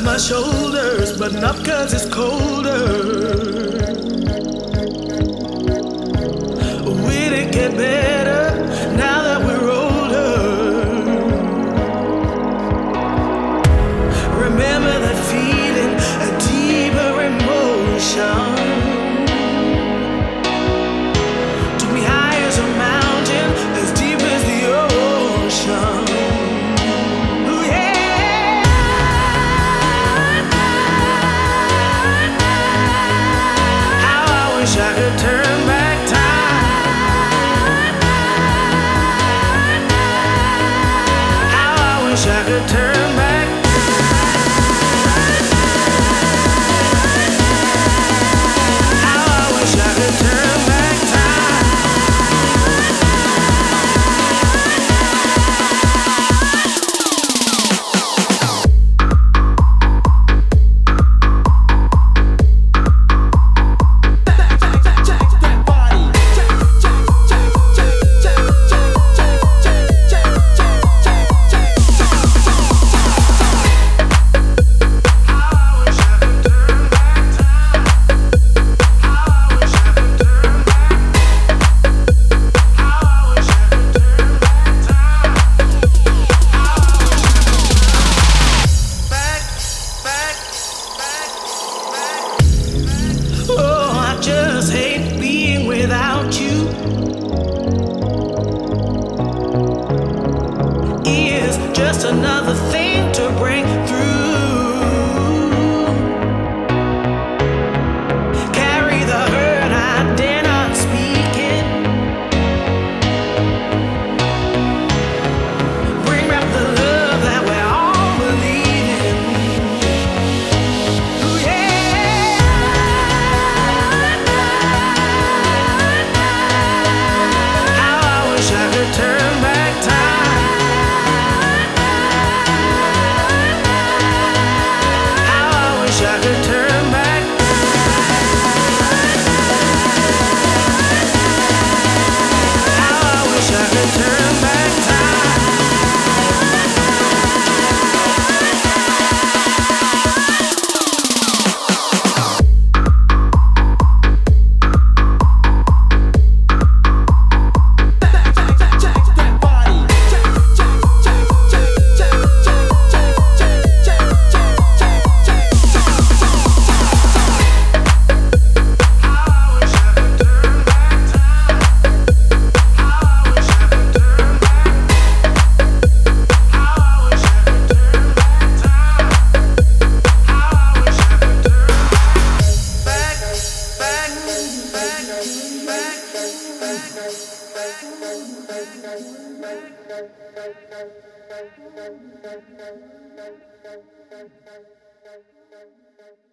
my shoulders, button up 'cause it's colder. Will it get better now that we're older? Remember that feeling, a deeper emotion. Took me high as a mountain, as deep as the ocean. Ooh, yeah. How I wish I could turn back time. How I wish I could turn back. How I wish I could turn back time. Oh, I just hate being without you. Is just another thing to break through. Carry the hurt I dare not speak it. Bring back the love that we're all believing. Ooh, yeah. How I wish I could turn back time. How I wish I could turn back. How I wish I could turn back time. Back.